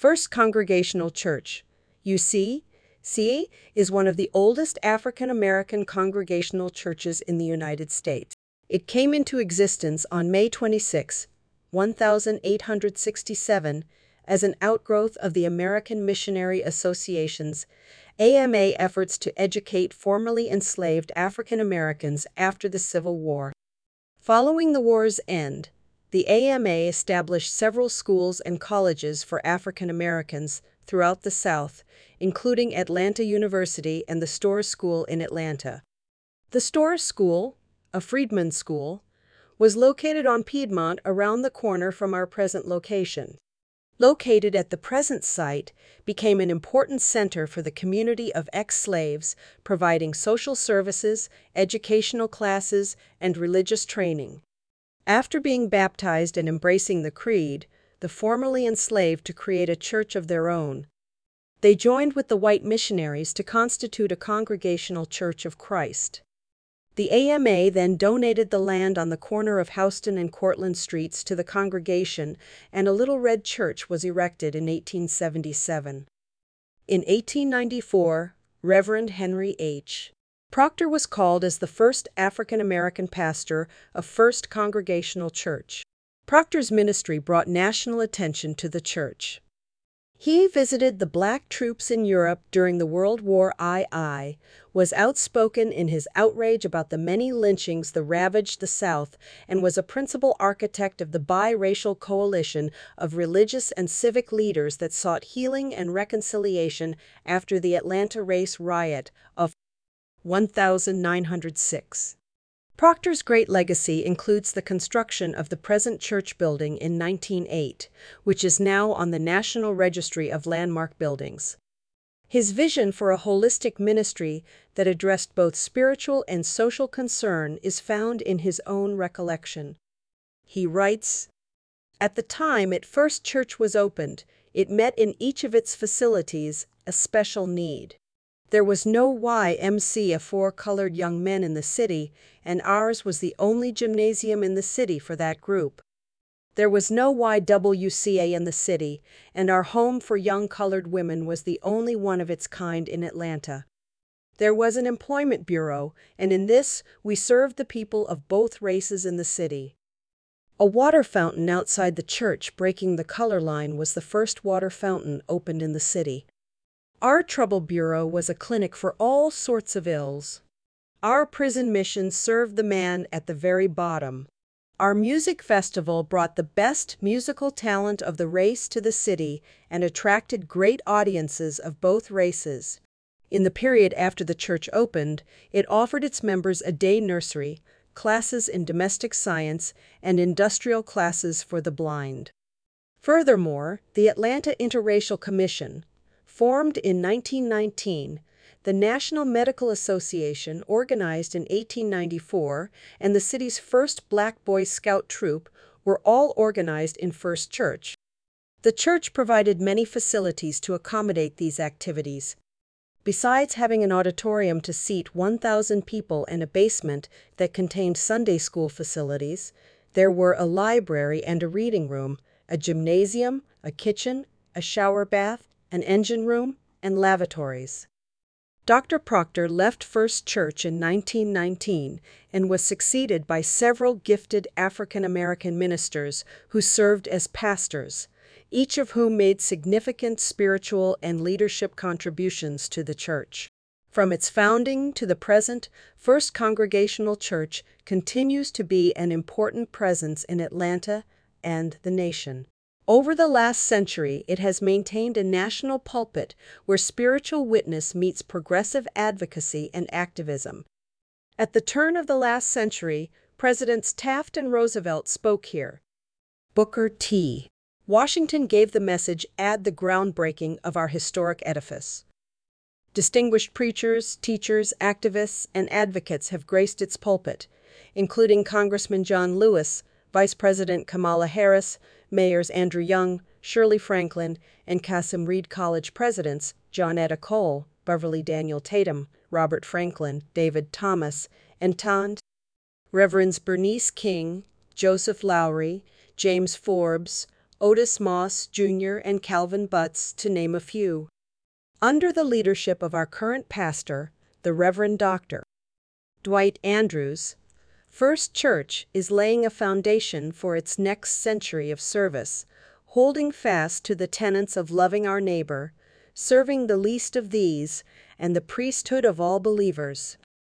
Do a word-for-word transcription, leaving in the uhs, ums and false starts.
First Congregational Church, U C C, is one of the oldest African American congregational churches in the United States. It came into existence on May twenty-sixth, eighteen sixty-seven, as an outgrowth of the American Missionary Association's A M A efforts to educate formerly enslaved African Americans after the Civil War. Following the war's end, the A M A established several schools and colleges for African Americans throughout the South, including Atlanta University and the Storrs School in Atlanta. The Storrs School, a freedmen's school, was located on Piedmont around the corner from our present location. Located at the present site, became an important center for the community of ex-slaves, providing social services, educational classes, and religious training. After being baptized and embracing the creed, the formerly enslaved to create a church of their own. They joined with the white missionaries to constitute a Congregational Church of Christ. The A M A then donated the land on the corner of Houston and Cortlandt Streets to the congregation, and a little red church was erected in eighteen seventy-seven. In eighteen ninety-four, Reverend Henry H. Proctor was called as the first African American pastor of First Congregational Church. Proctor's ministry brought national attention to the church. He visited the black troops in Europe during the World War Two, was outspoken in his outrage about the many lynchings that ravaged the South, and was a principal architect of the biracial coalition of religious and civic leaders that sought healing and reconciliation after the Atlanta race riot of nineteen oh six. Proctor's great legacy includes the construction of the present church building in nineteen oh eight, which is now on the National Registry of Landmark Buildings. His vision for a holistic ministry that addressed both spiritual and social concern is found in his own recollection. He writes, "At the time it First Church was opened, it met in each of its facilities a special need. There was no Y M C A for colored young men in the city, and ours was the only gymnasium in the city for that group. There was no Y W C A in the city, and our home for young colored women was the only one of its kind in Atlanta. There was an employment bureau, and in this we served the people of both races in the city. A water fountain outside the church breaking the color line was the first water fountain opened in the city. Our trouble bureau was a clinic for all sorts of ills. Our prison mission served the man at the very bottom. Our music festival brought the best musical talent of the race to the city and attracted great audiences of both races. In the period after the church opened, it offered its members a day nursery, classes in domestic science, and industrial classes for the blind. Furthermore, the Atlanta Interracial Commission, formed in nineteen nineteen, the National Medical Association, organized in eighteen ninety-four, and the city's first Black Boy Scout troop were all organized in First Church. The church provided many facilities to accommodate these activities. Besides having an auditorium to seat one thousand people and a basement that contained Sunday school facilities, there were a library and a reading room, a gymnasium, a kitchen, a shower bath, an engine room, and lavatories. Doctor Proctor left First Church in nineteen nineteen and was succeeded by several gifted African American ministers who served as pastors, each of whom made significant spiritual and leadership contributions to the church. From its founding to the present, First Congregational Church continues to be an important presence in Atlanta and the nation. Over the last century, it has maintained a national pulpit where spiritual witness meets progressive advocacy and activism. At the turn of the last century, Presidents Taft and Roosevelt spoke here. Booker T. Washington gave the message at the groundbreaking of our historic edifice. Distinguished preachers, teachers, activists, and advocates have graced its pulpit, including Congressman John Lewis, Vice President Kamala Harris, Mayors Andrew Young, Shirley Franklin, and Kasem Reed College presidents John Etta Cole, Beverly Daniel Tatum, Robert Franklin, David Thomas, and Tand. Reverends Bernice King, Joseph Lowry, James Forbes, Otis Moss, Junior, and Calvin Butts, to name a few. Under the leadership of our current pastor, the Reverend Doctor Dwight Andrews, First Church is laying a foundation for its next century of service, holding fast to the tenets of loving our neighbor, serving the least of these, and the priesthood of all believers.